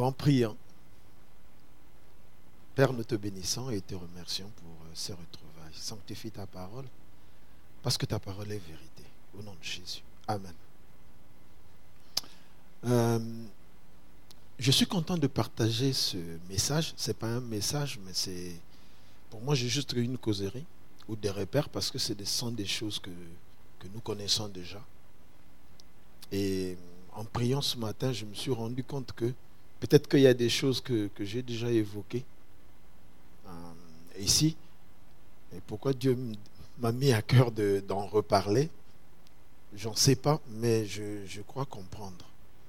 Bon, prions. Père, nous te bénissons et te remercions pour ces retrouvailles. Sanctifie ta parole, parce que ta parole est vérité. Au nom de Jésus. Amen. Je suis content de partager ce message. Ce n'est pas un message, mais c'est... Pour moi, j'ai juste une causerie ou des repères, parce que ce sont des choses que nous connaissons déjà. Et en priant ce matin, je me suis rendu compte que peut-être qu'il y a des choses que j'ai déjà évoquées ici. Et pourquoi Dieu m'a mis à cœur d'en reparler, j'en sais pas, mais je crois comprendre.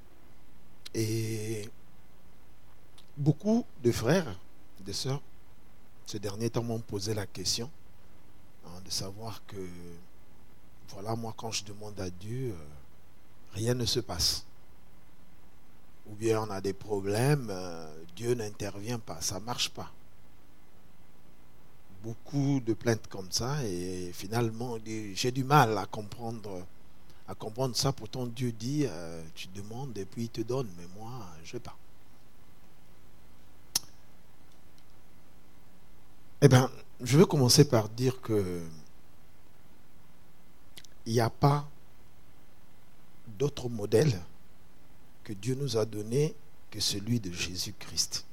Et beaucoup de frères, de sœurs, ces derniers temps m'ont posé la question de savoir que, voilà, moi quand je demande à Dieu, rien ne se passe. Ou bien on a des problèmes, Dieu n'intervient pas, ça ne marche pas. Beaucoup de plaintes comme ça, et finalement j'ai du mal à comprendre ça. Pourtant Dieu dit, tu demandes et puis il te donne, mais moi je ne sais pas. Eh bien, je vais commencer par dire que il n'y a pas d'autre modèle que Dieu nous a donné que celui de Jésus-Christ.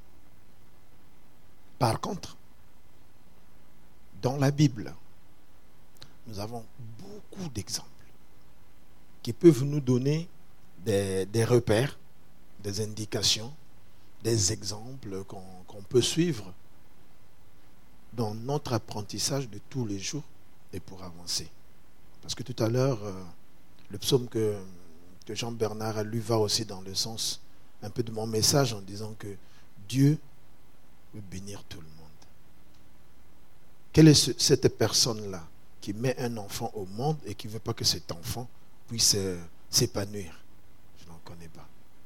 Par contre, dans la Bible, nous avons beaucoup d'exemples qui peuvent nous donner des repères, des indications, des exemples qu'on peut suivre dans notre apprentissage de tous les jours et pour avancer. Parce que tout à l'heure, le psaume que Jean-Bernard a lu va aussi dans le sens un peu de mon message en disant que Dieu veut bénir tout le monde. Quelle est cette personne-là qui met un enfant au monde et qui ne veut pas que cet enfant puisse s'épanouir? Je n'en connais pas.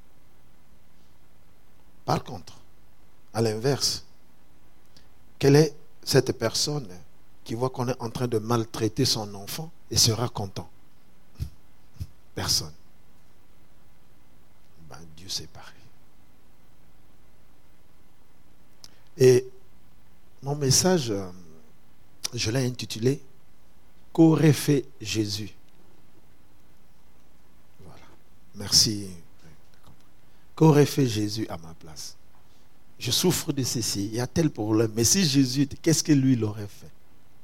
Par contre, à l'inverse, quelle est cette personne qui voit qu'on est en train de maltraiter son enfant et sera content? Personne. Dieu c'est pareil. Et mon message, je l'ai intitulé « Qu'aurait fait Jésus ?» Voilà. Merci. Qu'aurait fait Jésus à ma place? Je souffre de ceci, il y a tel problème. Mais si Jésus, qu'est-ce que lui il aurait fait?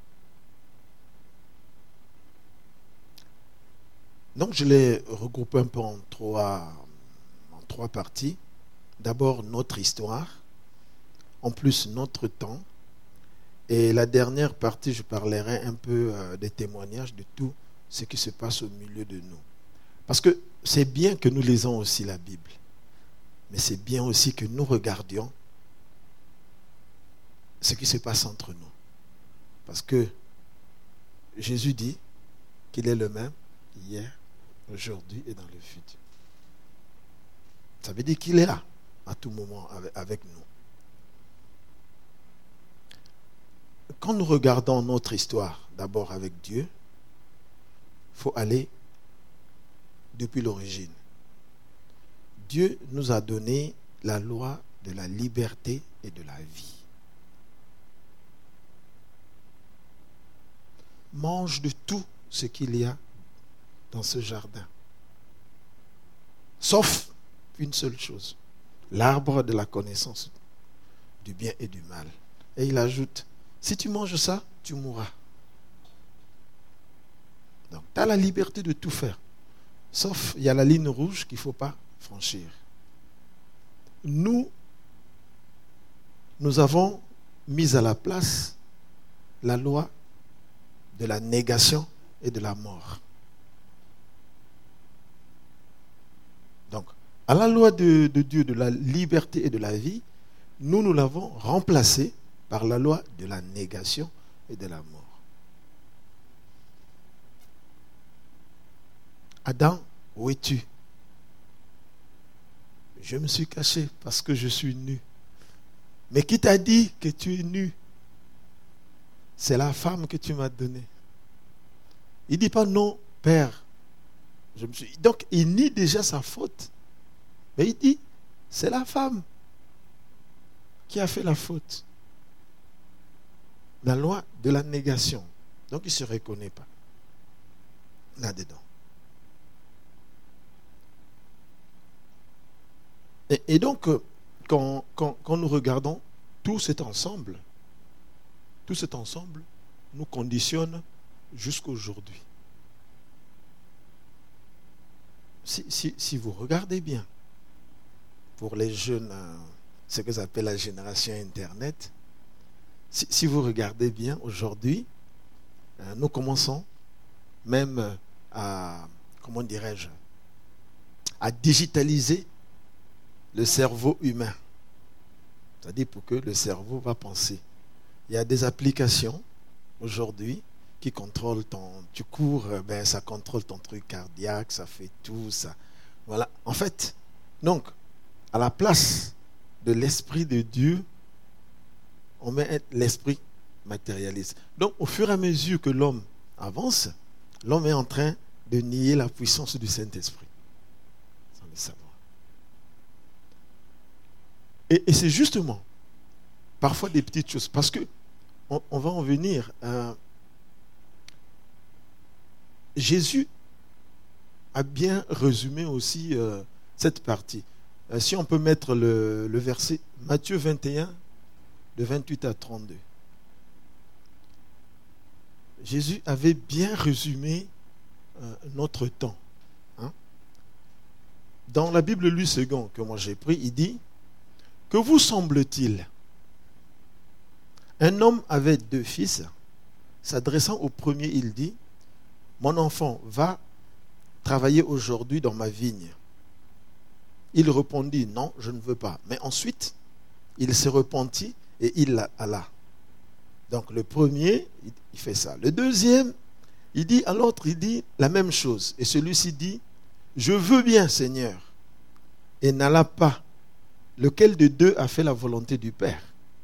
Donc je l'ai regroupé un peu en trois parties. D'abord notre histoire, en plus notre temps, et la dernière partie je parlerai un peu des témoignages de tout ce qui se passe au milieu de nous. Parce que c'est bien que nous lisons aussi la Bible, mais c'est bien aussi que nous regardions ce qui se passe entre nous. Parce que Jésus dit qu'il est le même hier, aujourd'hui et dans le futur. Ça veut dire qu'il est là à tout moment avec nous. Quand nous regardons notre histoire, d'abord avec Dieu, il faut aller depuis l'origine. Dieu nous a donné la loi de la liberté et de la vie. Mange de tout ce qu'il y a dans ce jardin. Sauf une seule chose, l'arbre de la connaissance du bien et du mal. Et il ajoute, si tu manges ça, tu mourras. Donc, tu as la liberté de tout faire. Sauf, il y a la ligne rouge qu'il ne faut pas franchir. Nous avons mis à la place la loi de la négation et de la mort. Donc, à la loi de Dieu de la liberté et de la vie, nous l'avons remplacée par la loi de la négation et de la mort. Adam, où es-tu? Je me suis caché parce que je suis nu. Mais qui t'a dit que tu es nu? C'est la femme que tu m'as donnée. Il ne dit pas non, Père. Donc il nie déjà sa faute. Mais il dit, c'est la femme. qui a fait la faute. La loi de la négation. Donc il ne se reconnaît pas là-dedans. Et donc, quand nous regardons tout cet ensemble nous conditionne jusqu'à aujourd'hui. Si vous regardez bien, pour les jeunes, ce que j'appelle la génération Internet, si vous regardez bien aujourd'hui, nous commençons même à, comment dirais-je, à digitaliser le cerveau humain. C'est-à-dire pour que le cerveau va penser. Il y a des applications aujourd'hui qui contrôlent tu cours, ça contrôle ton truc cardiaque, ça fait tout ça. Voilà. En fait, donc, à la place de l'esprit de Dieu, on met l'esprit matérialiste. Donc, au fur et à mesure que l'homme avance, l'homme est en train de nier la puissance du Saint-Esprit. Sans le savoir. Et c'est justement parfois des petites choses. Parce que on va en venir. Jésus a bien résumé aussi cette partie. Si on peut mettre le verset Matthieu 21, de 28 à 32. Jésus avait bien résumé notre temps. Hein? Dans la Bible Louis II que moi j'ai pris, il dit: que vous semble-t-il? Un homme avait 2 fils. S'adressant au premier, il dit: mon enfant, va travailler aujourd'hui dans ma vigne. Il répondit: non, je ne veux pas. Mais ensuite, il se repentit et il alla. Donc le premier, il fait ça. Le deuxième, il dit à l'autre, il dit la même chose. Et celui-ci dit: je veux bien, Seigneur. Et n'alla pas. Lequel de deux a fait la volonté du Père?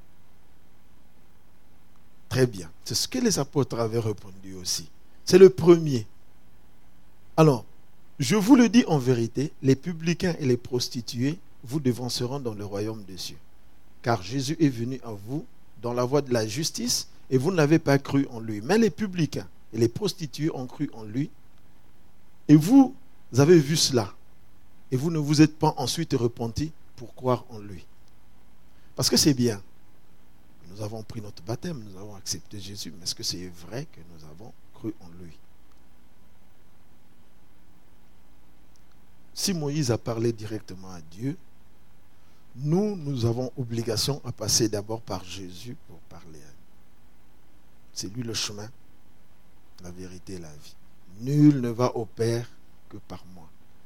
Très bien. C'est ce que les apôtres avaient répondu aussi. C'est le premier. Alors, je vous le dis en vérité, les publicains et les prostituées vous devanceront dans le royaume des cieux. Car Jésus est venu à vous dans la voie de la justice et vous n'avez pas cru en lui. Mais les publicains et les prostituées ont cru en lui. Et vous avez vu cela. Et vous ne vous êtes pas ensuite repentis pour croire en lui. Parce que c'est bien. Nous avons pris notre baptême, nous avons accepté Jésus. Mais est-ce que c'est vrai que nous avons cru en lui? Si Moïse a parlé directement à Dieu, nous avons obligation à passer d'abord par Jésus pour parler à lui. C'est lui le chemin, la vérité et la vie. Nul ne va au Père que par moi.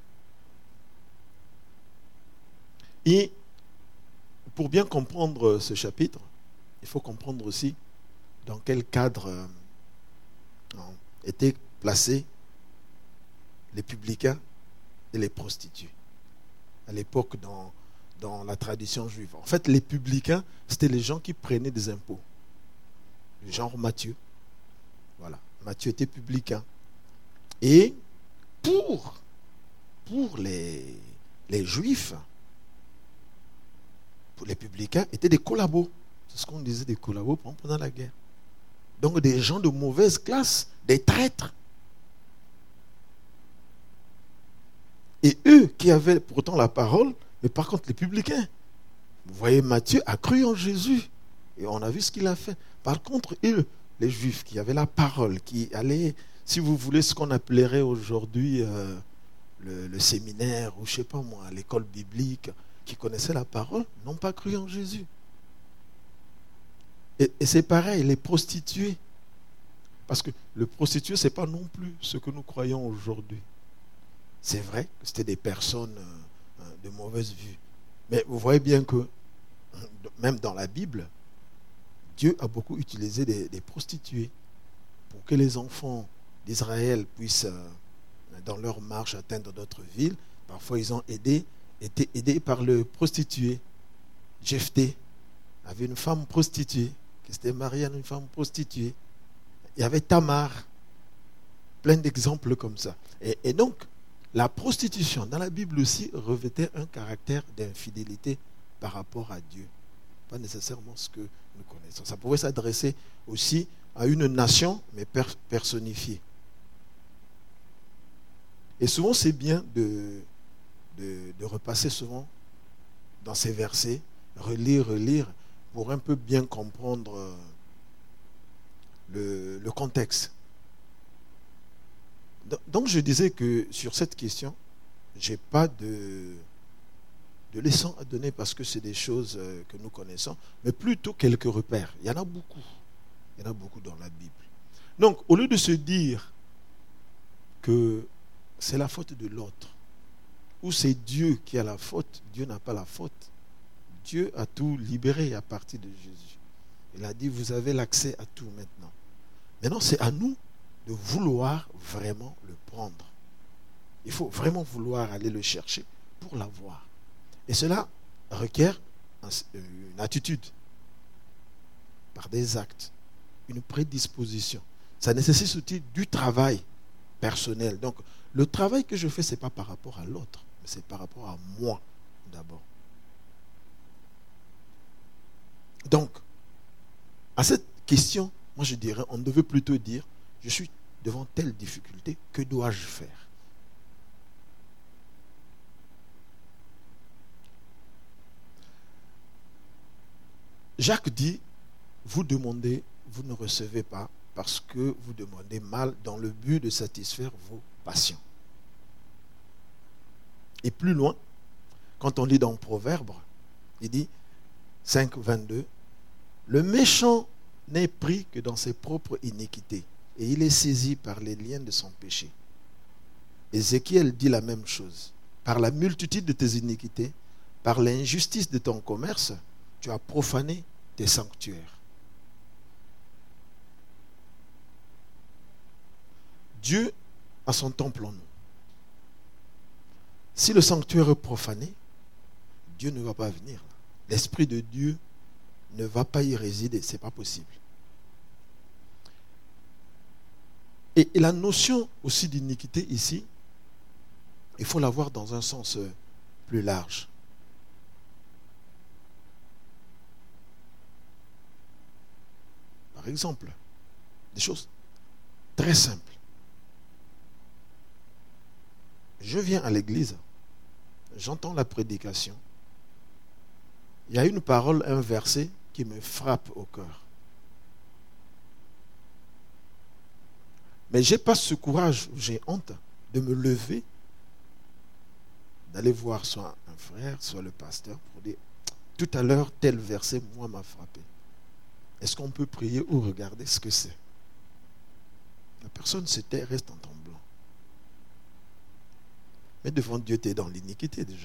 Et pour bien comprendre ce chapitre, il faut comprendre aussi dans quel cadre étaient placés les publicains et les prostituées à l'époque dans la tradition juive. En fait, les publicains, c'était les gens qui prenaient des impôts. Genre Matthieu. Voilà. Matthieu était publicain. Et pour les juifs, pour les publicains, étaient des collabos. C'est ce qu'on disait, des collabos pendant la guerre. Donc des gens de mauvaise classe, des traîtres. Et eux qui avaient pourtant la parole, mais par contre les publicains, vous voyez, Matthieu a cru en Jésus. Et on a vu ce qu'il a fait. Par contre, eux, les juifs qui avaient la parole, qui allaient, si vous voulez, ce qu'on appellerait aujourd'hui le séminaire, ou je ne sais pas moi, l'école biblique, qui connaissaient la parole, n'ont pas cru en Jésus. Et c'est pareil, les prostituées. Parce que le prostitué, ce n'est pas non plus ce que nous croyons aujourd'hui. C'est vrai que c'était des personnes de mauvaise vue. Mais vous voyez bien que, même dans la Bible, Dieu a beaucoup utilisé des prostituées pour que les enfants d'Israël puissent, dans leur marche, atteindre d'autres villes. Parfois, ils ont été aidés par le prostitué. Jephthé avait une femme prostituée, qui s'était mariée à une femme prostituée. Il y avait Tamar. Plein d'exemples comme ça. Et donc, la prostitution, dans la Bible aussi, revêtait un caractère d'infidélité par rapport à Dieu. pas nécessairement ce que nous connaissons. Ça pouvait s'adresser aussi à une nation, mais personnifiée. Et souvent, c'est bien de repasser souvent dans ces versets, relire, pour un peu bien comprendre le contexte. Donc, je disais que sur cette question, je n'ai pas de leçons à donner parce que c'est des choses que nous connaissons, mais plutôt quelques repères. Il y en a beaucoup. Il y en a beaucoup dans la Bible. Donc, au lieu de se dire que c'est la faute de l'autre, ou c'est Dieu qui a la faute, Dieu n'a pas la faute. Dieu a tout libéré à partir de Jésus. Il a dit, vous avez l'accès à tout maintenant. Maintenant, c'est à nous de vouloir vraiment le prendre. Il faut vraiment vouloir aller le chercher pour l'avoir. Et cela requiert une attitude, par des actes, une prédisposition. Ça nécessite aussi du travail personnel. Donc, le travail que je fais, ce n'est pas par rapport à l'autre, mais c'est par rapport à moi d'abord. Donc, à cette question, moi je dirais, on devait plutôt dire, je suis devant telle difficulté, que dois-je faire? Jacques dit, vous demandez, vous ne recevez pas, parce que vous demandez mal dans le but de satisfaire vos passions. Et plus loin, quand on lit dans Proverbes, il dit 5, 22, le méchant n'est pris que dans ses propres iniquités, et il est saisi par les liens de son péché. Ézéchiel dit la même chose. Par la multitude de tes iniquités, par l'injustice de ton commerce, tu as profané tes sanctuaires. Dieu a son temple en nous. Si le sanctuaire est profané, Dieu ne va pas venir. L'Esprit de Dieu ne va pas y résider. Ce n'est pas possible. Et la notion aussi d'iniquité ici, il faut la voir dans un sens plus large. Par exemple, des choses très simples. Je viens à l'église, j'entends la prédication. Il y a une parole, un verset qui me frappe au cœur. Mais je n'ai pas ce courage, j'ai honte de me lever, d'aller voir soit un frère, soit le pasteur, pour dire, tout à l'heure, tel verset, moi, m'a frappé. Est-ce qu'on peut prier ou regarder ce que c'est? La personne se tait, reste en tremblant. Mais devant Dieu, tu es dans l'iniquité déjà.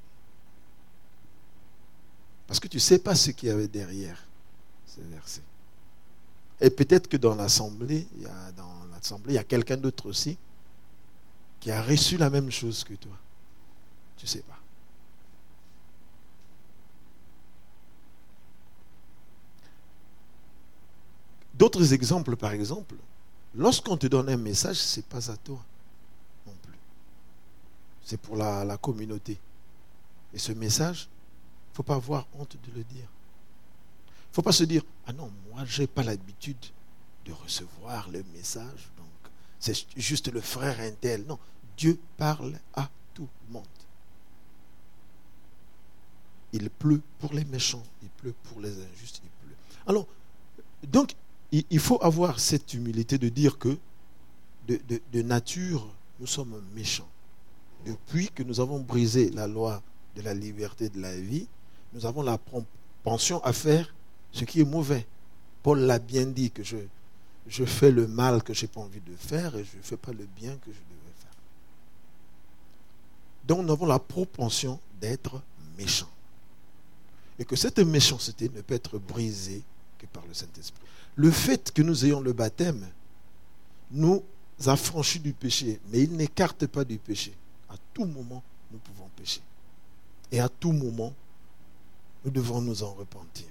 Parce que tu ne sais pas ce qu'il y avait derrière ces versets. Et peut-être que dans l'assemblée, il y a quelqu'un d'autre aussi qui a reçu la même chose que toi. Tu ne sais pas. D'autres exemples, par exemple, lorsqu'on te donne un message, ce n'est pas à toi non plus. C'est pour la communauté. Et ce message, il ne faut pas avoir honte de le dire. Il ne faut pas se dire, ah non, moi, je n'ai pas l'habitude de recevoir le message, donc c'est juste le frère un tel. Non, Dieu parle à tout le monde. Il pleut pour les méchants, il pleut pour les injustes, il pleut. Alors, donc, il faut avoir cette humilité de dire que de nature, nous sommes méchants. Depuis que nous avons brisé la loi de la liberté de la vie, nous avons la propension à faire ce qui est mauvais. Paul l'a bien dit, que je fais le mal que je n'ai pas envie de faire et je ne fais pas le bien que je devais faire. Donc nous avons la propension d'être méchants. Et que cette méchanceté ne peut être brisée que par le Saint-Esprit. Le fait que nous ayons le baptême nous affranchit du péché, mais il n'écarte pas du péché. À tout moment, nous pouvons pécher. Et à tout moment, nous devons nous en repentir.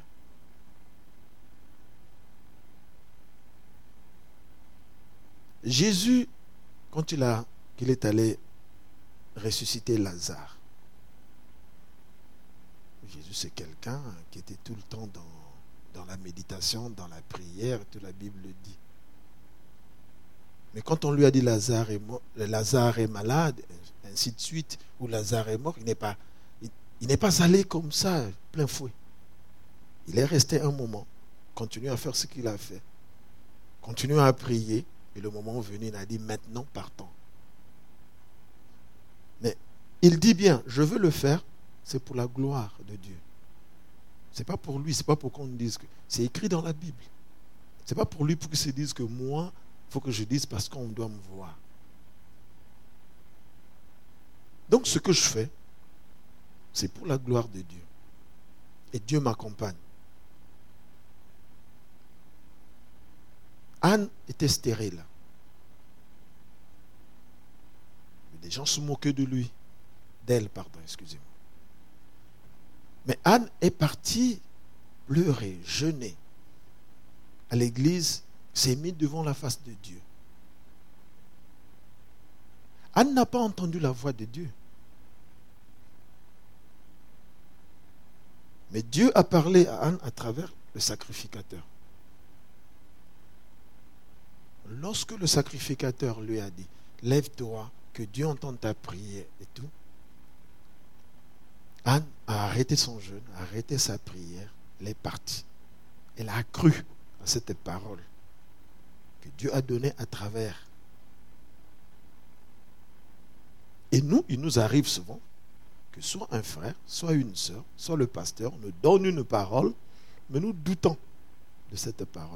Jésus, quand qu'il est allé ressusciter Lazare, Jésus, c'est quelqu'un qui était tout le temps dans la méditation, dans la prière, toute la Bible le dit. Mais quand on lui a dit Lazare est malade, ainsi de suite, ou Lazare est mort, il n'est pas allé comme ça, plein fouet. Il est resté un moment, continue à faire ce qu'il a fait, continue à prier, et le moment venu, il a dit maintenant partons. Mais il dit bien, je veux le faire, c'est pour la gloire de Dieu. C'est pas pour lui, c'est pas pour qu'on dise que. C'est écrit dans la Bible. C'est pas pour lui pour qu'il se dise que moi, il faut que je dise parce qu'on doit me voir. Donc ce que je fais, c'est pour la gloire de Dieu. Et Dieu m'accompagne. Anne était stérile. Des gens se moquaient d'elle, excusez-moi. Mais Anne est partie pleurer, jeûner à l'église, s'est mise devant la face de Dieu. Anne n'a pas entendu la voix de Dieu. Mais Dieu a parlé à Anne à travers le sacrificateur. Lorsque le sacrificateur lui a dit, lève-toi, que Dieu entende ta prière et tout, Anne a arrêté son jeûne, a arrêté sa prière, elle est partie. Elle a cru à cette parole que Dieu a donnée à travers. Et nous, il nous arrive souvent que soit un frère, soit une sœur, soit le pasteur nous donne une parole, mais nous doutons de cette parole.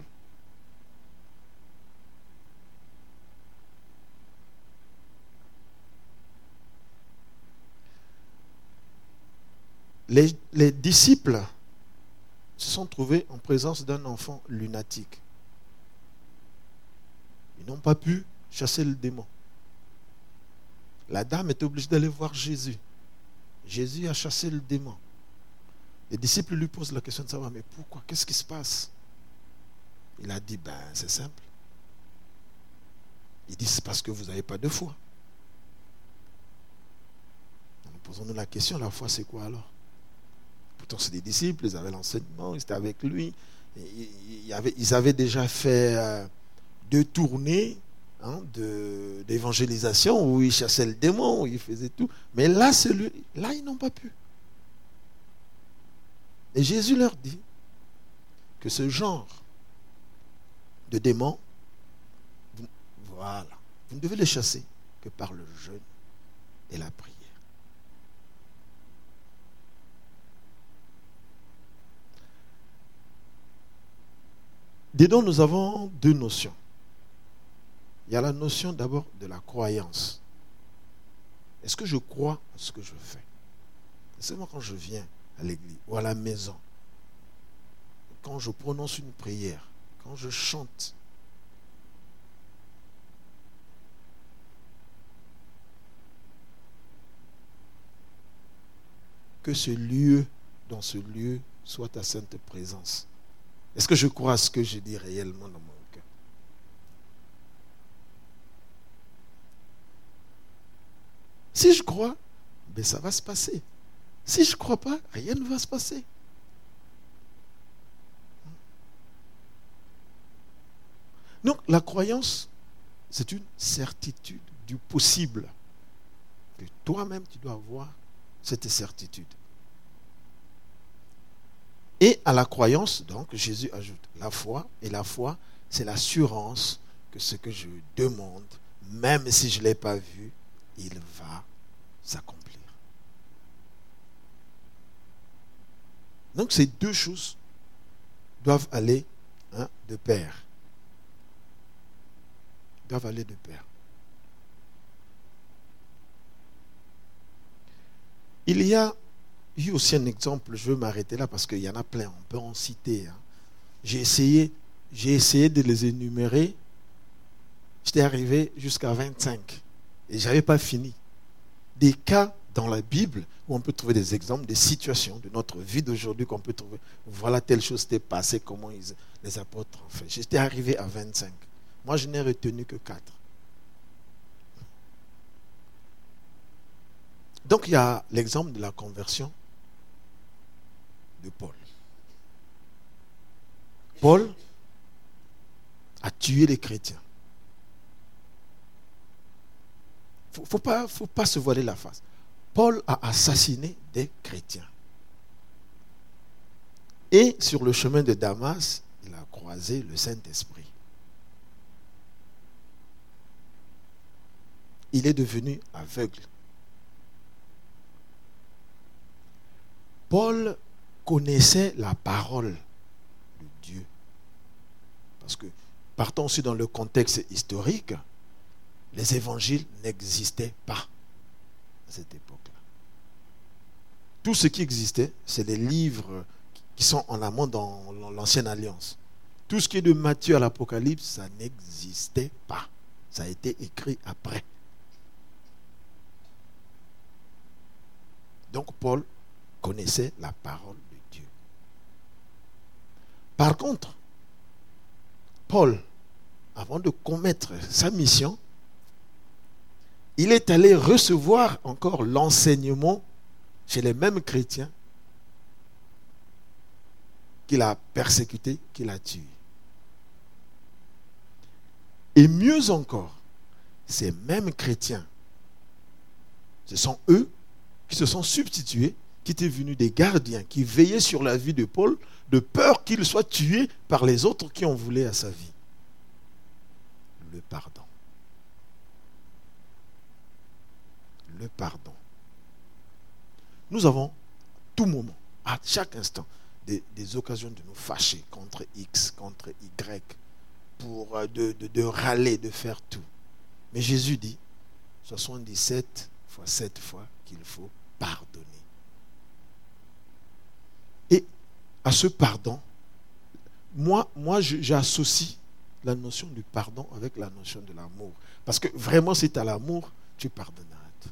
Les disciples se sont trouvés en présence d'un enfant lunatique. Ils n'ont pas pu chasser le démon. La dame était obligée d'aller voir Jésus. Jésus a chassé le démon. Les disciples lui posent la question de savoir, mais pourquoi? Qu'est-ce qui se passe? Il a dit, c'est simple. Il dit, c'est parce que vous n'avez pas de foi. Nous posons-nous la question, la foi c'est quoi alors? Pourtant c'est des disciples, ils avaient l'enseignement, ils étaient avec lui. Ils avaient déjà fait 2 tournées d'évangélisation où ils chassaient le démon, où ils faisaient tout. Mais là, ils n'ont pas pu. Et Jésus leur dit que ce genre de démons, vous ne devez les chasser que par le jeûne et la prière. Dedans, nous avons 2 notions. Il y a la notion d'abord de la croyance. Est-ce que je crois en ce que je fais? C'est moi quand je viens à l'église ou à la maison, quand je prononce une prière, quand je chante, que dans ce lieu, soit ta sainte présence. Est-ce que je crois à ce que je dis réellement dans mon cœur? Si je crois, ça va se passer. Si je ne crois pas, rien ne va se passer. Donc la croyance, c'est une certitude du possible. Que toi-même, tu dois avoir cette certitude. Et à la croyance, donc, Jésus ajoute la foi. Et la foi, c'est l'assurance que ce que je demande, même si je ne l'ai pas vu, il va s'accomplir. Donc, ces 2 choses doivent aller de pair. Doivent aller de pair. Il y a eu aussi un exemple, je veux m'arrêter là parce qu'il y en a plein, on peut en citer. J'ai essayé de les énumérer. J'étais arrivé jusqu'à 25 et je n'avais pas fini. Des cas dans la Bible où on peut trouver des exemples, des situations de notre vie d'aujourd'hui qu'on peut trouver. Voilà, telle chose s'était passée, comment les apôtres ont fait. J'étais arrivé à 25. Moi, je n'ai retenu que 4. Donc, il y a l'exemple de la conversion de Paul. Paul a tué les chrétiens. Faut pas se voiler la face. Paul a assassiné des chrétiens. Et sur le chemin de Damas, il a croisé le Saint-Esprit. Il est devenu aveugle. Paul connaissait la parole de Dieu. Parce que, partons aussi dans le contexte historique, les évangiles n'existaient pas à cette époque-là. Tout ce qui existait, c'est les livres qui sont en amont dans l'Ancienne Alliance. Tout ce qui est de Matthieu à l'Apocalypse, ça n'existait pas. Ça a été écrit après. Donc Paul connaissait la parole de Dieu. Par contre, Paul, avant de commettre sa mission, il est allé recevoir encore l'enseignement chez les mêmes chrétiens qu'il a persécutés, qu'il a tués. Et mieux encore, ces mêmes chrétiens, ce sont eux qui se sont substitués, qui étaient venus des gardiens, qui veillaient sur la vie de Paul, de peur qu'il soit tué par les autres qui en voulaient à sa vie. Le pardon. Le pardon. Nous avons tout moment, à chaque instant, des occasions de nous fâcher contre X, contre Y, pour de râler, de faire tout. Mais Jésus dit 77 fois 7 fois qu'il faut pardonner. Et à ce pardon, moi j'associe la notion du pardon avec la notion de l'amour. Parce que vraiment, si tu as l'amour, tu pardonneras tout.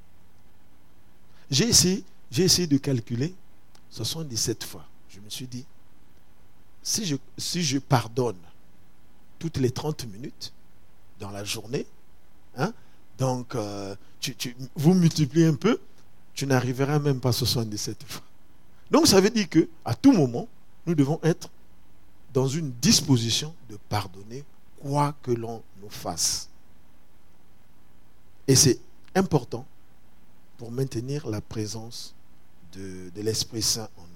J'ai essayé de calculer 77 fois. Je me suis dit, si je pardonne toutes les 30 minutes dans la journée, donc vous multipliez un peu, tu n'arriveras même pas à 77 fois. Donc ça veut dire qu'à tout moment, nous devons être dans une disposition de pardonner quoi que l'on nous fasse. Et c'est important pour maintenir la présence de l'Esprit Saint en nous.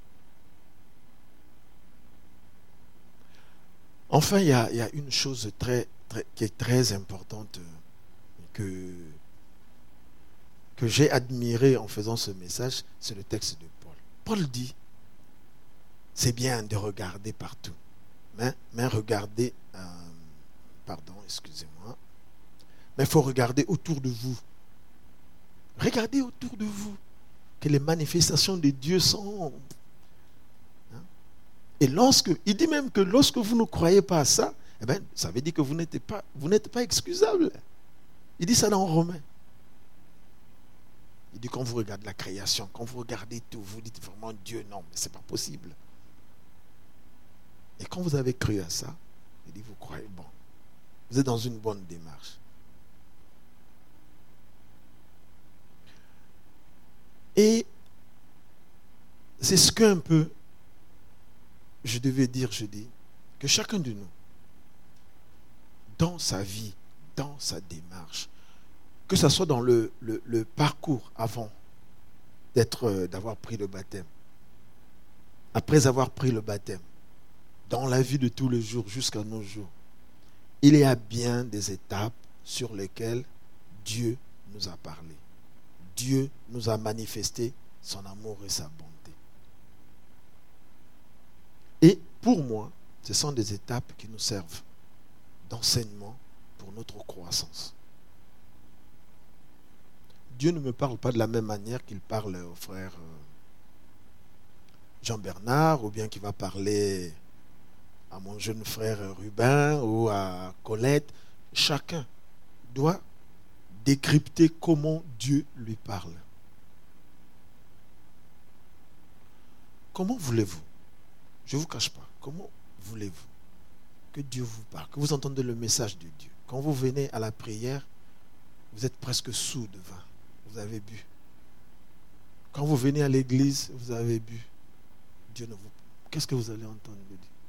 Enfin, il y a une chose qui est très importante que j'ai admirée en faisant ce message, c'est le texte de Paul. Paul dit, c'est bien de regarder partout, mais regardez, excusez-moi, mais il faut regarder autour de vous. Regardez autour de vous, que les manifestations de Dieu sont... Et il dit même que lorsque vous ne croyez pas à ça, ça veut dire que vous n'êtes pas excusable. Il dit ça dans Romains. Il dit quand vous regardez la création, quand vous regardez tout, vous dites vraiment Dieu, non, mais ce n'est pas possible. Et quand vous avez cru à ça, il dit vous croyez, bon, vous êtes dans une bonne démarche. Et c'est ce qu'un peu je dis que chacun de nous, dans sa vie, dans sa démarche, que ce soit dans le parcours avant d'avoir pris le baptême, après avoir pris le baptême, dans la vie de tous les jours jusqu'à nos jours, il y a bien des étapes sur lesquelles Dieu nous a parlé. Dieu nous a manifesté son amour et sa bonté. Et pour moi, ce sont des étapes qui nous servent d'enseignement pour notre croissance. Dieu ne me parle pas de la même manière qu'il parle au frère Jean-Bernard, ou bien qu'il va parler à mon jeune frère Rubin ou à Colette. Chacun doit décrypter comment Dieu lui parle. Comment voulez-vous? Je ne vous cache pas. Comment voulez-vous que Dieu vous parle, que vous entendez le message de Dieu? Quand vous venez à la prière, vous êtes presque sous de vin. Vous avez bu. Quand vous venez à l'église, vous avez bu. Dieu ne vous... Qu'est-ce que vous allez entendre Dieu dire?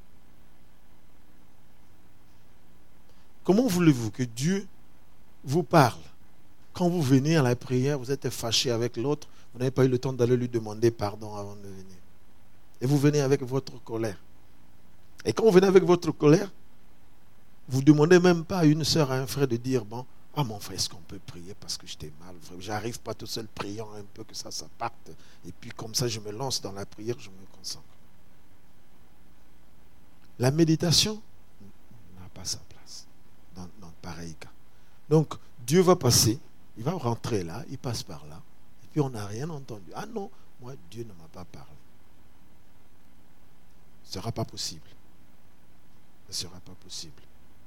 Comment voulez-vous que Dieu vous parle? Quand vous venez à la prière, vous êtes fâché avec l'autre, vous n'avez pas eu le temps d'aller lui demander pardon avant de venir. Et vous venez avec votre colère. Et quand vous venez avec votre colère, vous ne demandez même pas à une soeur, à un frère de dire, bon, ah mon frère, est-ce qu'on peut prier parce que j'étais mal? J'arrive pas tout seul, priant un peu que ça parte. Et puis comme ça, je me lance dans la prière, je me concentre. La méditation n'a pas sa place dans pareil cas. Donc, Dieu va passer, il va rentrer là, il passe par là, et puis on n'a rien entendu. Ah non, moi, Dieu ne m'a pas parlé. Ce ne sera pas possible. Ce ne sera pas possible.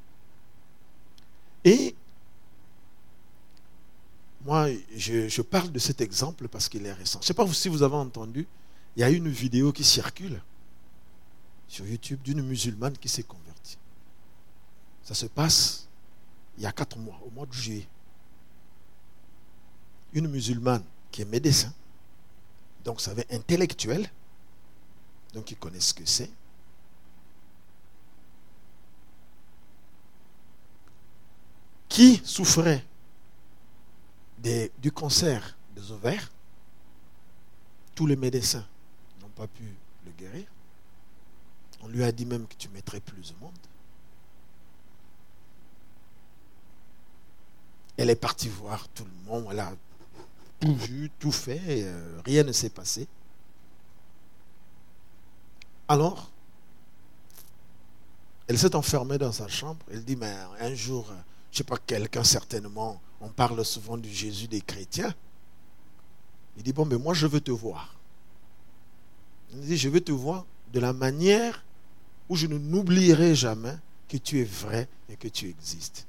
Et moi, je parle de cet exemple parce qu'il est récent. Je ne sais pas si vous avez entendu, il y a une vidéo qui circule sur YouTube d'une musulmane qui s'est convertie. Ça se passe il y a 4 mois, au mois de juillet. Une musulmane qui est médecin, donc ça veut dire intellectuel, donc ils connaissent ce que c'est. Qui souffrait du cancer des ovaires. Tous les médecins n'ont pas pu le guérir. On lui a dit même que tu mettrais plus au monde. Elle est partie voir tout le monde, elle a tout vu, tout fait, rien ne s'est passé. Alors, elle s'est enfermée dans sa chambre, elle dit, mais un jour, je ne sais pas, quelqu'un certainement, on parle souvent du Jésus des chrétiens. Il dit, bon, mais moi je veux te voir. Il dit, je veux te voir de la manière où je ne n'oublierai jamais que tu es vrai et que tu existes.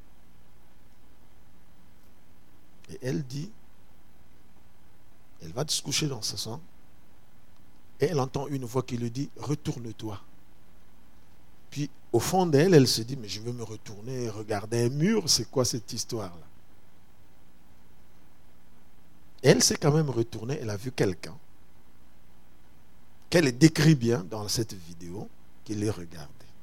Et elle dit, elle va se coucher dans sa chambre et elle entend une voix qui lui dit, retourne-toi. Puis au fond d'elle, elle se dit, mais je veux me retourner et regarder un mur, c'est quoi cette histoire-là? Elle s'est quand même retournée, elle a vu quelqu'un qu'elle décrit bien dans cette vidéo, qu'il les regardait.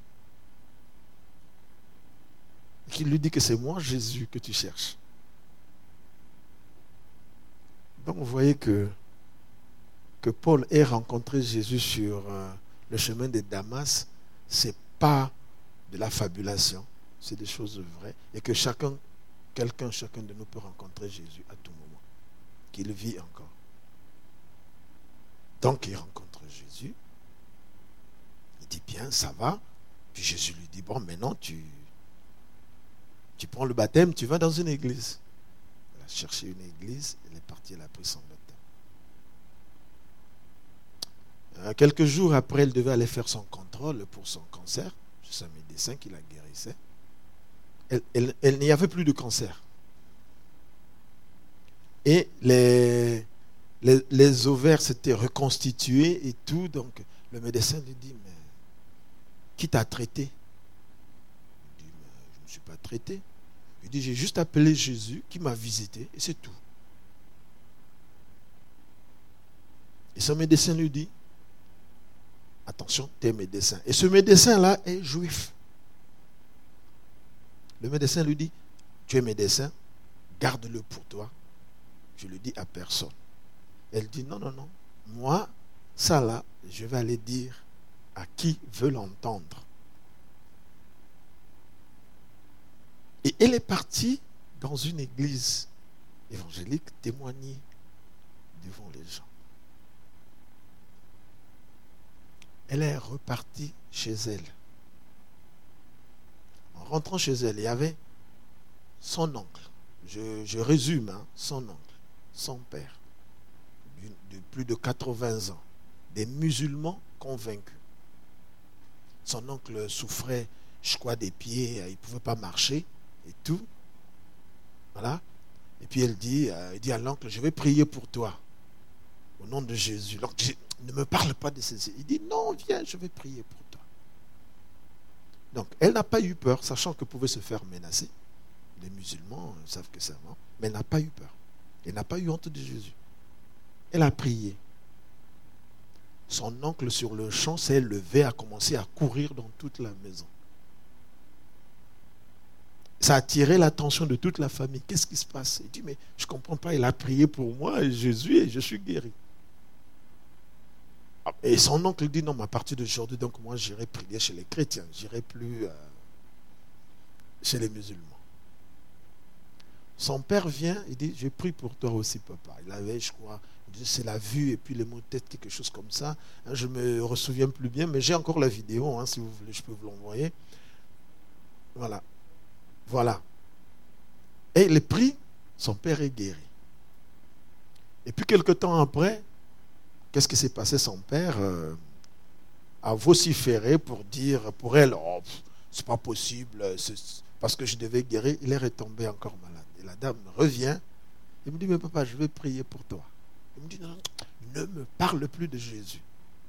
Qui lui dit que c'est moi, Jésus, que tu cherches. Donc vous voyez que Paul ait rencontré Jésus sur le chemin de Damas, ce n'est pas de la fabulation, c'est des choses vraies. Et que chacun de nous peut rencontrer Jésus à tout moment, qu'il vit encore. Donc il rencontre Jésus, il dit bien, ça va. Puis Jésus lui dit, bon, maintenant tu prends le baptême, tu vas dans une église. Elle a cherché une église, elle est partie, elle a pris son baptême. Quelques jours après, elle devait aller faire son contrôle pour son cancer. C'est un médecin qui la guérissait. Elle n'y avait plus de cancer. Et les ovaires s'étaient reconstitués et tout. Donc le médecin lui dit, mais qui t'a traité? Il dit, mais je ne me suis pas traité. Il dit, j'ai juste appelé Jésus qui m'a visité et c'est tout. Et son médecin lui dit, attention, tu es médecin. Et ce médecin-là est juif. Le médecin lui dit, tu es médecin, garde-le pour toi. Je ne le dis à personne. Elle dit, non, moi, ça là, je vais aller dire à qui veut l'entendre. Et elle est partie dans une église évangélique témoigner devant les gens. Elle est repartie chez elle. En rentrant chez elle, il y avait son oncle. Je résume, son oncle, son père, de plus de 80 ans, des musulmans convaincus. Son oncle souffrait, je crois, des pieds, il ne pouvait pas marcher et tout. Voilà. Et puis elle dit à l'oncle, je vais prier pour toi, au nom de Jésus. L'oncle dit, ne me parle pas de ceci. Il dit, non, viens, je vais prier pour toi. Donc, elle n'a pas eu peur, sachant que pouvait se faire menacer. Les musulmans savent que c'est mort, mais elle n'a pas eu peur. Elle n'a pas eu honte de Jésus. Elle a prié. Son oncle sur le champ s'est levé, a commencé à courir dans toute la maison. Ça a attiré l'attention de toute la famille. Qu'est-ce qui se passe? Il dit, mais je ne comprends pas, il a prié pour moi, et Jésus, et je suis guéri. Et son oncle dit, non, mais à partir d'aujourd'hui, donc moi j'irai prier chez les chrétiens, j'irai plus chez les musulmans. Son père vient, il dit, je prie pour toi aussi, papa. Il avait, je crois, c'est la vue et puis les mots de tête, quelque chose comme ça. Je ne me souviens plus bien, mais j'ai encore la vidéo, si vous voulez, je peux vous l'envoyer. Voilà. Voilà. Et il prie, son père est guéri. Et puis quelque temps après, qu'est-ce qui s'est passé? Son père a vociféré pour dire, pour elle, oh, c'est pas possible, parce que je devais guérir. Il est retombé encore malade. Et la dame revient et me dit, mais papa, je vais prier pour toi. Il me dit, non, ne me parle plus de Jésus.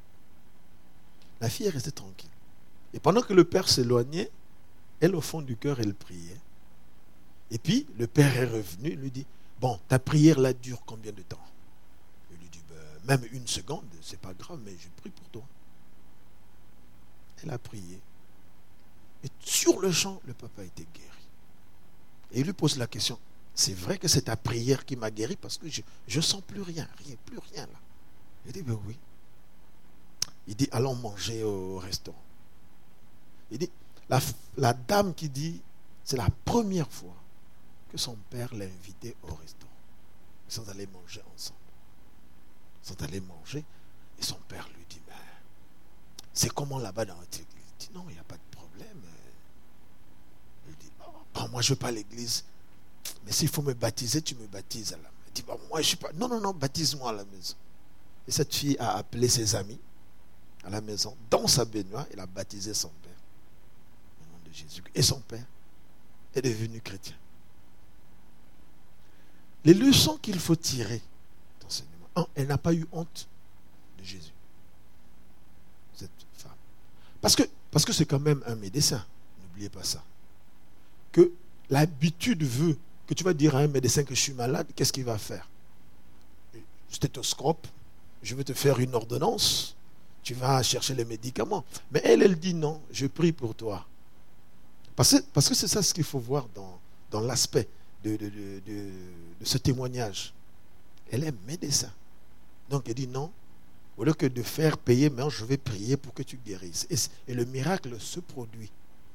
La fille est restée tranquille. Et pendant que le père s'éloignait, elle, au fond du cœur, elle priait. Et puis, le père est revenu, il lui dit, bon, ta prière là dure combien de temps? Il lui dit, même 1 seconde, c'est pas grave, mais je prie pour toi. Elle a prié. Et sur le champ, le papa était guéri. Et il lui pose la question, c'est vrai que c'est ta prière qui m'a guéri parce que je ne sens plus rien, plus rien là. Il dit, ben oui. Il dit, allons manger au restaurant. Il dit, la dame qui dit, c'est la première fois que son père l'a invité au restaurant. Ils sont allés manger ensemble. Ils sont allés manger et son père lui dit, mais c'est comment là-bas dans votre église? Il dit, non, il n'y a pas de problème. Il dit, bon, moi je ne vais pas à l'église, mais s'il faut me baptiser, tu me baptises à la maison. Il dit, bon, moi je ne suis pas. Non, baptise-moi à la maison. Et cette fille a appelé ses amis à la maison, dans sa baignoire, elle a baptisé son père. De Jésus. Et son père est devenu chrétien. Les leçons qu'il faut tirer d'enseignement. Elle n'a pas eu honte de Jésus, cette femme. Parce que c'est quand même un médecin. N'oubliez pas ça. Que l'habitude veut que tu vas dire à un médecin que je suis malade, qu'est-ce qu'il va faire? Stéthoscope, je vais te faire une ordonnance, tu vas chercher les médicaments. Mais elle dit non, je prie pour toi. Parce que c'est ça ce qu'il faut voir dans l'aspect de ce témoignage. Elle est médecin. Donc elle dit non, au lieu que de faire payer, mais je vais prier pour que tu guérisses. Et le miracle se produit.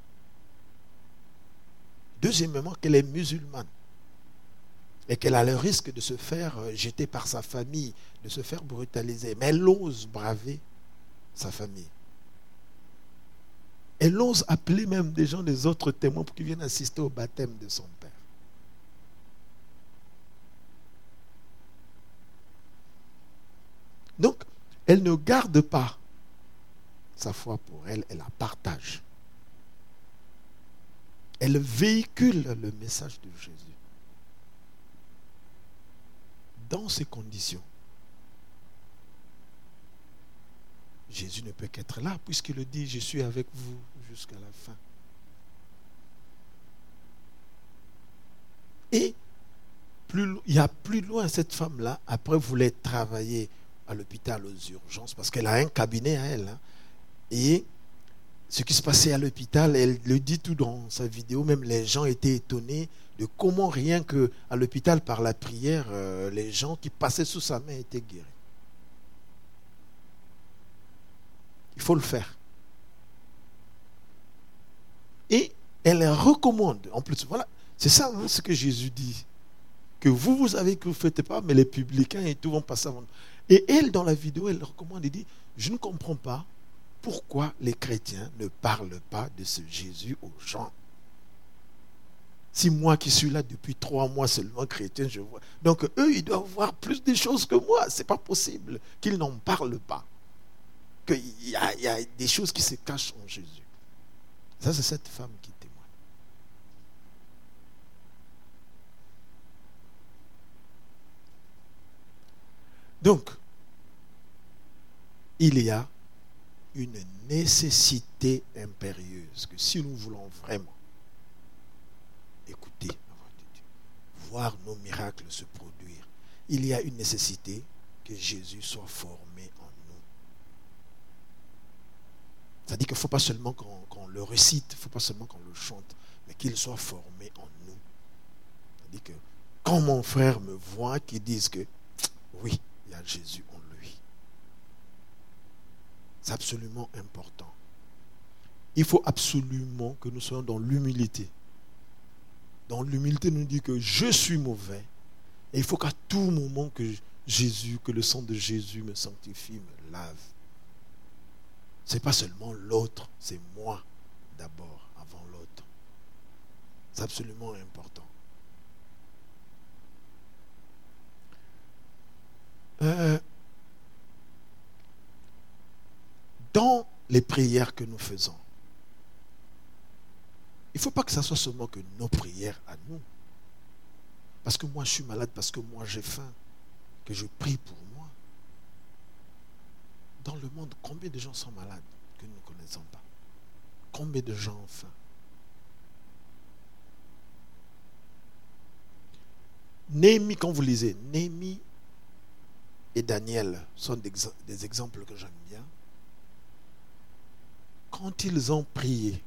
Deuxièmement, qu'elle est musulmane. Et qu'elle a le risque de se faire jeter par sa famille, de se faire brutaliser. Mais elle ose braver sa famille. Elle ose appeler même des gens, des autres témoins pour qu'ils viennent assister au baptême de son père. Donc, elle ne garde pas sa foi pour elle, elle la partage. Elle véhicule le message de Jésus. Dans ces conditions, Jésus ne peut qu'être là, puisqu'il le dit, je suis avec vous jusqu'à la fin. Et il y a plus loin, cette femme-là, après voulait travailler à l'hôpital aux urgences, parce qu'elle a un cabinet à elle. Et ce qui se passait à l'hôpital, elle le dit tout dans sa vidéo, même les gens étaient étonnés de comment rien qu'à l'hôpital, par la prière, les gens qui passaient sous sa main étaient guéris. Il faut le faire. Et elle recommande, en plus, voilà, c'est ça ce que Jésus dit. Que vous avez que vous ne faites pas, mais les publicains et tout vont passer avant. Et elle, dans la vidéo, elle recommande et dit, je ne comprends pas pourquoi les chrétiens ne parlent pas de ce Jésus aux gens. Si moi qui suis là depuis 3 mois seulement chrétien, je vois. Donc eux, ils doivent voir plus de choses que moi. Ce n'est pas possible qu'ils n'en parlent pas. Qu'il y a des choses qui se cachent en Jésus. Ça, c'est cette femme qui témoigne. Donc, il y a une nécessité impérieuse que si nous voulons vraiment écouter, voir nos miracles se produire, il y a une nécessité que Jésus soit formé en nous. C'est-à-dire qu'il ne faut pas seulement qu'on le récite, il ne faut pas seulement qu'on le chante, mais qu'il soit formé en nous. C'est-à-dire que quand mon frère me voit, qu'il dise que oui, il y a Jésus en lui. C'est absolument important. Il faut absolument que nous soyons dans l'humilité. Dans l'humilité, nous dit que je suis mauvais. Et il faut qu'à tout moment que le sang de Jésus me sanctifie, me lave. Ce n'est pas seulement l'autre, c'est moi d'abord, avant l'autre. C'est absolument important. Dans les prières que nous faisons, il ne faut pas que ça soit seulement que nos prières à nous. Parce que moi je suis malade, parce que moi j'ai faim, que je prie pour moi. Dans le monde, combien de gens sont malades que nous ne connaissons pas? Combien de gens ont faim? Néhémie, quand vous lisez, Néhémie et Daniel sont des exemples que j'aime bien. Quand ils ont prié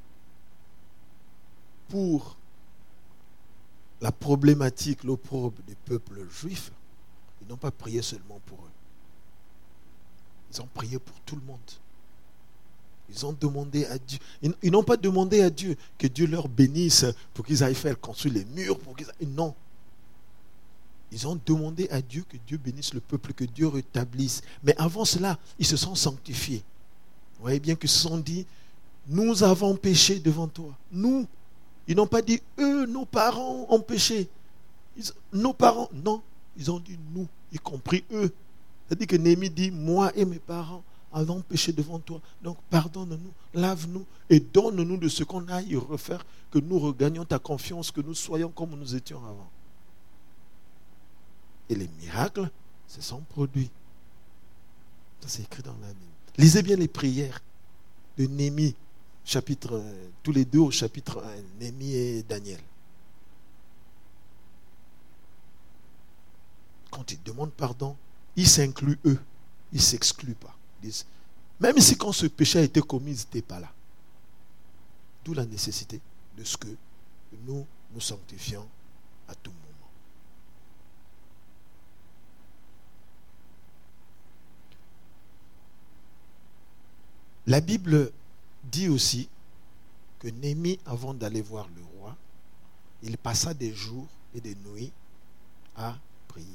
pour la problématique, l'opprobre du peuple juif, ils n'ont pas prié seulement pour eux. Ils ont prié pour tout le monde. Ils ont demandé à Dieu. Ils n'ont pas demandé à Dieu que Dieu leur bénisse pour qu'ils aillent faire construire les murs. Non. Ils ont demandé à Dieu que Dieu bénisse le peuple, que Dieu rétablisse. Mais avant cela, ils se sont sanctifiés. Vous voyez bien qu'ils se sont dit, nous avons péché devant toi. Nous. Ils n'ont pas dit, eux, nos parents ont péché. Nos parents, non. Ils ont dit, nous, y compris eux. C'est-à-dire que Néhémie dit, moi et mes parents avons péché devant toi. Donc, pardonne-nous, lave-nous et donne-nous de ce qu'on aille refaire, que nous regagnions ta confiance, que nous soyons comme nous étions avant. Et les miracles se sont produits. Ça, c'est écrit dans la Bible. Lisez bien les prières de Néhémie, tous les deux au chapitre 1, Néhémie et Daniel. Quand ils demandent pardon, ils s'incluent eux. Ils ne s'excluent pas. Ils disent, même si quand ce péché a été commis, ils n'étaient pas là. D'où la nécessité de ce que nous nous sanctifions à tout moment. La Bible dit aussi que Néhémie, avant d'aller voir le roi, il passa des jours et des nuits à prier.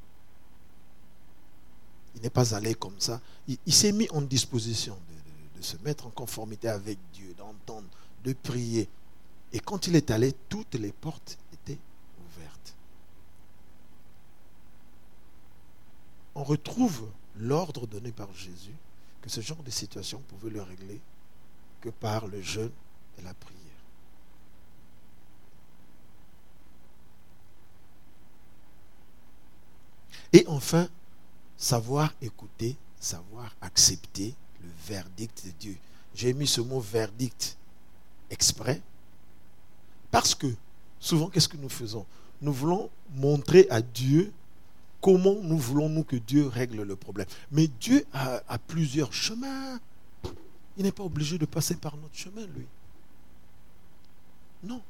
Il n'est pas allé comme ça. Il s'est mis en disposition de se mettre en conformité avec Dieu, d'entendre, de prier. Et quand il est allé, toutes les portes étaient ouvertes. On retrouve l'ordre donné par Jésus que ce genre de situation pouvait le régler que par le jeûne et la prière. Et enfin, savoir écouter, savoir accepter le verdict de Dieu. J'ai mis ce mot verdict exprès parce que souvent, qu'est-ce que nous faisons? Nous voulons montrer à Dieu comment nous voulons que Dieu règle le problème. Mais Dieu a plusieurs chemins. Il n'est pas obligé de passer par notre chemin, lui. Non.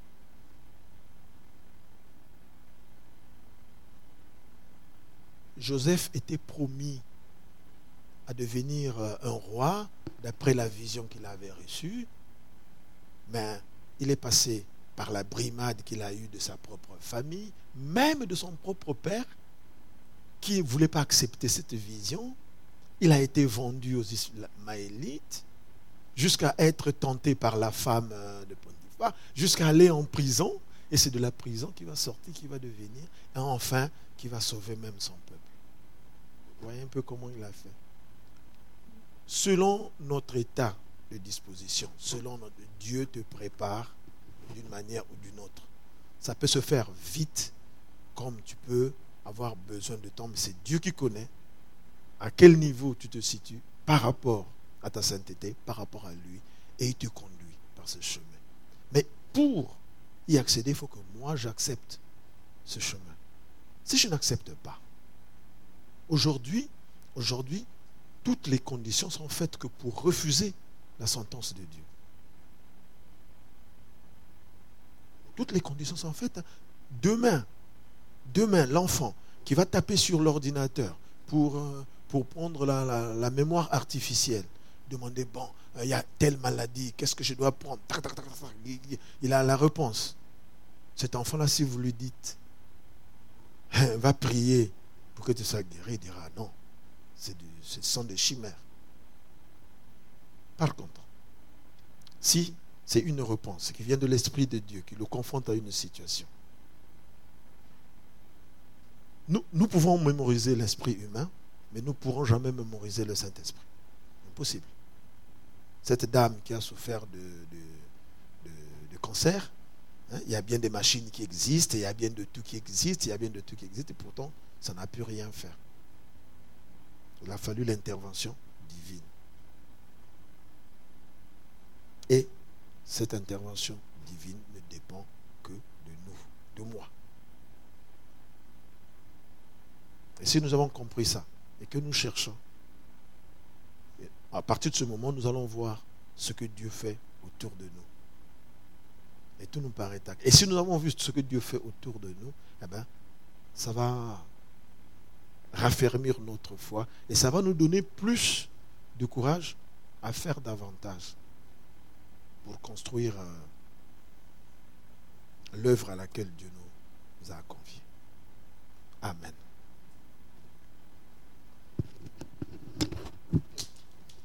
Joseph était promis à devenir un roi d'après la vision qu'il avait reçue, mais il est passé par la brimade qu'il a eue de sa propre famille, même de son propre père, qui ne voulait pas accepter cette vision. Il a été vendu aux Ismaélites jusqu'à être tenté par la femme de Potiphar, jusqu'à aller en prison. Et c'est de la prison qu'il va sortir, qu'il va devenir, et enfin, qui va sauver même son peuple. Vous voyez un peu comment il a fait. Selon notre état de disposition, selon notre Dieu te prépare d'une manière ou d'une autre. Ça peut se faire vite, comme tu peux avoir besoin de temps, mais c'est Dieu qui connaît à quel niveau tu te situes par rapport à ta sainteté, par rapport à lui, et il te conduit par ce chemin. Mais pour y accéder, il faut que moi j'accepte ce chemin. Si je n'accepte pas, aujourd'hui, toutes les conditions sont faites que pour refuser la sentence de Dieu. Toutes les conditions sont faites. Demain, l'enfant qui va taper sur l'ordinateur pour prendre la mémoire artificielle, demander, bon, il y a telle maladie, qu'est-ce que je dois prendre? Il a la réponse. Cet enfant-là, si vous lui dites, va prier pour que tu sois guéri, il dira non. Ce sont des chimères. Par contre, si c'est une réponse qui vient de l'Esprit de Dieu, qui le confronte à une situation, nous pouvons mémoriser l'esprit humain, mais nous ne pourrons jamais mémoriser le Saint-Esprit. Impossible. Cette dame qui a souffert de cancer, il y a bien des machines qui existent, il y a bien de tout qui existe, et pourtant, ça n'a pu rien faire. Il a fallu l'intervention divine. Et cette intervention divine ne dépend que de nous, de moi. Et si nous avons compris ça, et que nous cherchons, à partir de ce moment, nous allons voir ce que Dieu fait autour de nous. Et tout nous paraît tac. Et si nous avons vu ce que Dieu fait autour de nous, eh bien, ça va raffermir notre foi et ça va nous donner plus de courage à faire davantage pour construire l'œuvre à laquelle Dieu nous a confiés. Amen.